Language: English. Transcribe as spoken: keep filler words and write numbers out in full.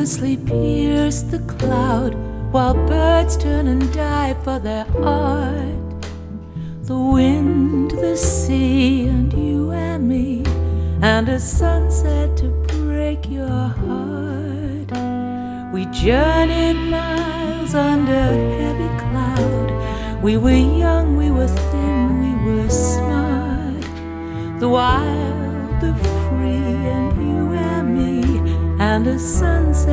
endlessly pierce the cloud, while birds turn and dive for their art. The wind, the sea, and you and me, and a sunset to break your heart. We journeyed miles under heavy cloud. We were young, we were thin, we were smart. The wild, the free, and you and me, and a sunset